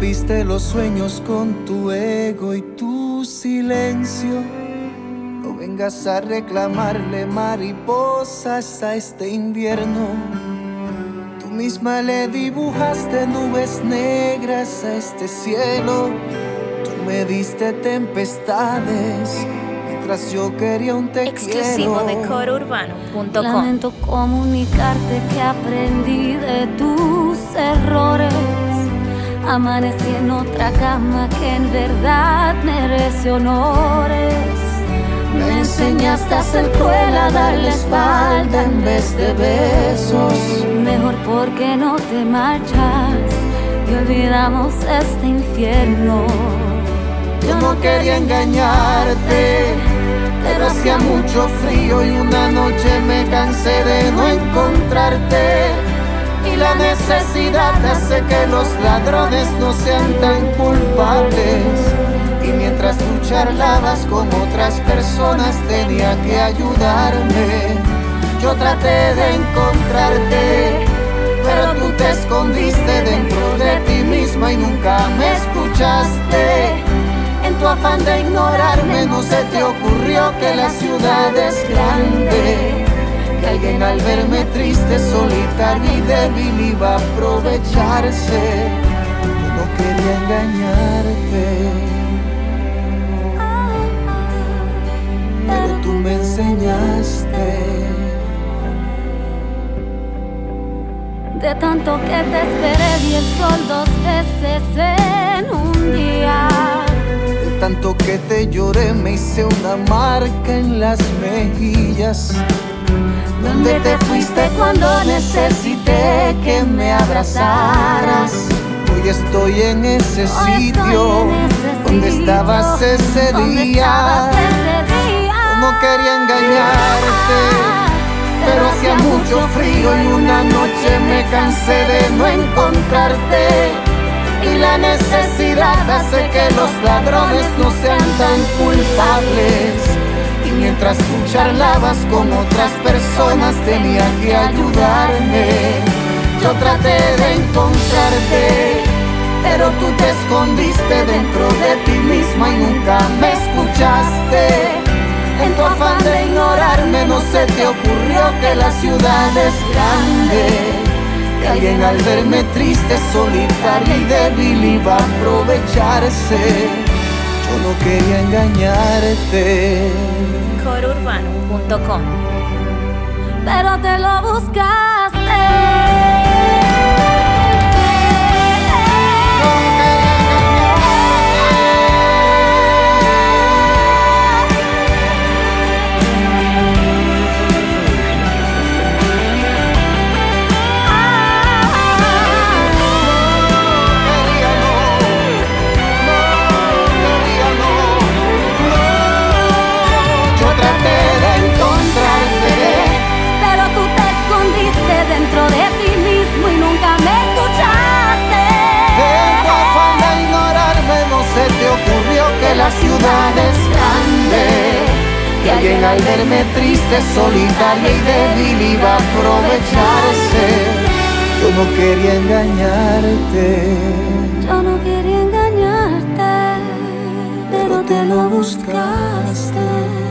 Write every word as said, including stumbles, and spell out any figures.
rompiste los sueños con tu ego y tu silencio. No vengas a reclamarle mariposas a este invierno. Tú misma le dibujaste nubes negras a este cielo. Tú me diste tempestades mientras yo quería un te Exclusivo quiero. de coro urbano punto com. Lamento comunicarte que aprendí de tus errores. Amanecí en otra cama que en verdad merece honores. Me enseñaste a ser cruel, a dar la espalda en vez de besos. Mejor porque no te marchas y olvidamos este infierno. Yo no quería engañarte, pero hacía mucho frío y una noche me cansé de no encontrarte. Y la necesidad hace que los ladrones no sean tan culpables. Y mientras tú charlabas con otras personas tenía que ayudarme. Yo traté de encontrarte, pero tú te escondiste dentro de ti misma y nunca me escuchaste. En tu afán de ignorarme no se te ocurrió que la ciudad es grande, que alguien al verme triste, solitario y débil iba a aprovecharse. Yo no quería engañarte, pero tú me enseñaste. De tanto que te esperé vi el sol dos veces en un día. De tanto que te lloré me hice una marca en las mejillas. ¿Dónde te fuiste cuando necesité que me abrazaras? Hoy estoy en ese Hoy sitio estoy en ese donde sitio, estabas ese donde día. estabas ese día. Yo no quería engañarte, pero hacía mucho frío y una noche me cansé de no encontrarte. Y la necesidad hace que los ladrones no sean tan culpables. Y mientras tú charlabas con otras personas tenía que ayudarme. Yo traté de encontrarte, pero tú te escondiste dentro de ti misma y nunca me escuchaste. En tu afán de ignorarme no se te ocurrió que la ciudad es grande, que alguien al verme triste, solitario y débil iba a aprovecharse. Yo no quería engañarte. coro urbano punto com. Pero te lo buscaste. Dentro de ti mismo y nunca me escuchaste. En tu afán de ignorarme no se te ocurrió que la ciudad es grande, que alguien al verme triste, solitaria y débil iba a aprovecharse. Yo no quería engañarte, Yo no quería engañarte, pero te lo buscaste.